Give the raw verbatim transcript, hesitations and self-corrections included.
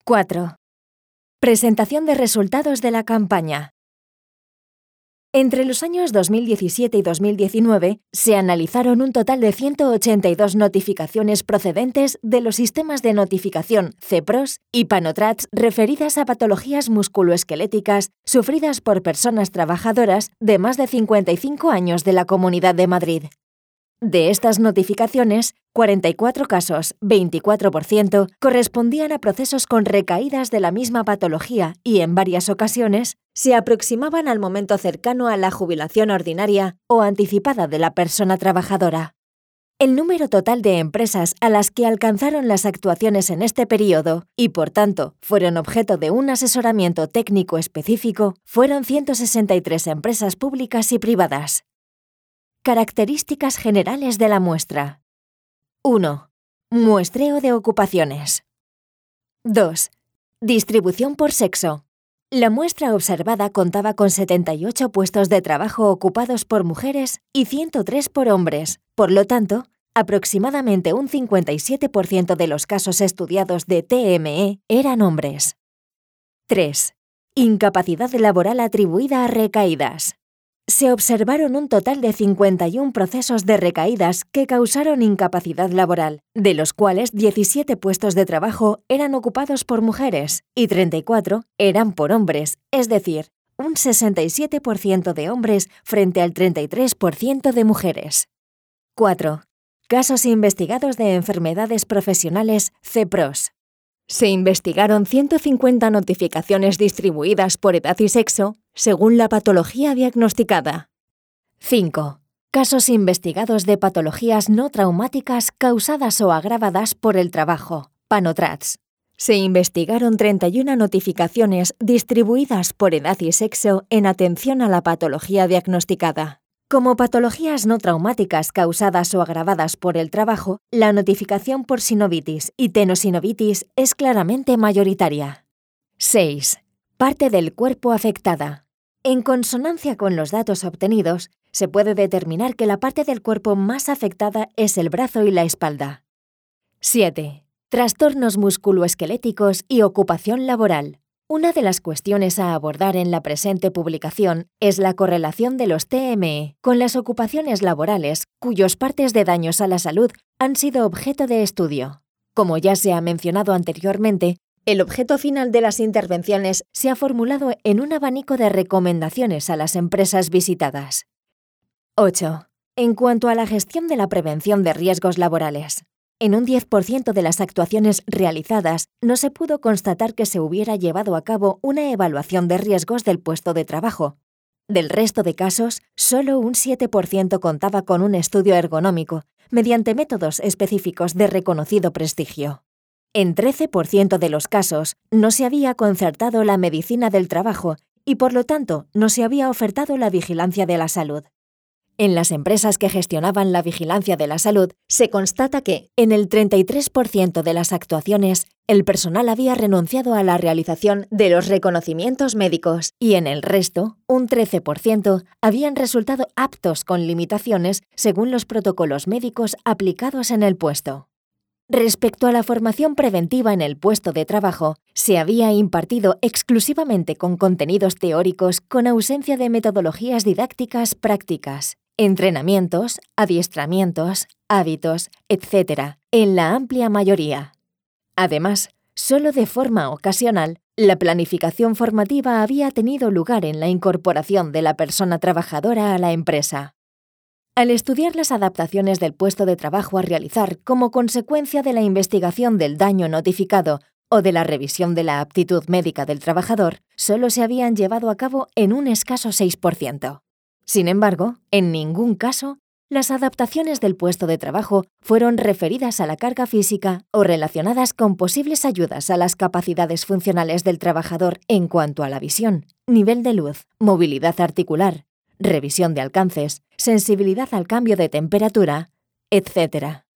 cuatro. Presentación de resultados de la campaña. Entre los años dos mil diecisiete y dos mil diecinueve, se analizaron un total de ciento ochenta y dos notificaciones procedentes de los sistemas de notificación CEPROS y PANOTRADS referidas a patologías musculoesqueléticas sufridas por personas trabajadoras de más de cincuenta y cinco años de la Comunidad de Madrid. De estas notificaciones, cuarenta y cuatro casos, veinticuatro por ciento, correspondían a procesos con recaídas de la misma patología y, en varias ocasiones, se aproximaban al momento cercano a la jubilación ordinaria o anticipada de la persona trabajadora. El número total de empresas a las que alcanzaron las actuaciones en este periodo y, por tanto, fueron objeto de un asesoramiento técnico específico fueron ciento sesenta y tres empresas públicas y privadas. Características generales de la muestra. uno. Muestreo de ocupaciones. dos. Distribución por sexo. La muestra observada contaba con setenta y ocho puestos de trabajo ocupados por mujeres y ciento tres por hombres. Por lo tanto, aproximadamente un cincuenta y siete por ciento de los casos estudiados de T M E eran hombres. tres. Incapacidad laboral atribuida a recaídas. Se observaron un total de cincuenta y uno procesos de recaídas que causaron incapacidad laboral, de los cuales diecisiete puestos de trabajo eran ocupados por mujeres y treinta y cuatro eran por hombres, es decir, un sesenta y siete por ciento de hombres frente al treinta y tres por ciento de mujeres. cuatro. Casos investigados de enfermedades profesionales CEPROS. Se investigaron ciento cincuenta notificaciones distribuidas por edad y sexo según la patología diagnosticada. cinco. Casos investigados de patologías no traumáticas causadas o agravadas por el trabajo, PANOTRADS. Se investigaron treinta y una notificaciones distribuidas por edad y sexo en atención a la patología diagnosticada. Como patologías no traumáticas causadas o agravadas por el trabajo, la notificación por sinovitis y tenosinovitis es claramente mayoritaria. seis. Parte del cuerpo afectada. En consonancia con los datos obtenidos, se puede determinar que la parte del cuerpo más afectada es el brazo y la espalda. siete. Trastornos musculoesqueléticos y ocupación laboral. Una de las cuestiones a abordar en la presente publicación es la correlación de los T M E con las ocupaciones laborales cuyos partes de daños a la salud han sido objeto de estudio. Como ya se ha mencionado anteriormente, el objeto final de las intervenciones se ha formulado en un abanico de recomendaciones a las empresas visitadas. ocho. En cuanto a la gestión de la prevención de riesgos laborales. En un diez por ciento de las actuaciones realizadas no se pudo constatar que se hubiera llevado a cabo una evaluación de riesgos del puesto de trabajo. Del resto de casos, solo un siete por ciento contaba con un estudio ergonómico, mediante métodos específicos de reconocido prestigio. En trece por ciento de los casos, no se había concertado la medicina del trabajo y, por lo tanto, no se había ofertado la vigilancia de la salud. En las empresas que gestionaban la vigilancia de la salud, se constata que, en el treinta y tres por ciento de las actuaciones, el personal había renunciado a la realización de los reconocimientos médicos y en el resto, un trece por ciento, habían resultado aptos con limitaciones según los protocolos médicos aplicados en el puesto. Respecto a la formación preventiva en el puesto de trabajo, se había impartido exclusivamente con contenidos teóricos con ausencia de metodologías didácticas prácticas. Entrenamientos, adiestramientos, hábitos, etcétera, en la amplia mayoría. Además, solo de forma ocasional, la planificación formativa había tenido lugar en la incorporación de la persona trabajadora a la empresa. Al estudiar las adaptaciones del puesto de trabajo a realizar como consecuencia de la investigación del daño notificado o de la revisión de la aptitud médica del trabajador, solo se habían llevado a cabo en un escaso seis por ciento. Sin embargo, en ningún caso, las adaptaciones del puesto de trabajo fueron referidas a la carga física o relacionadas con posibles ayudas a las capacidades funcionales del trabajador en cuanto a la visión, nivel de luz, movilidad articular, revisión de alcances, sensibilidad al cambio de temperatura, etcétera.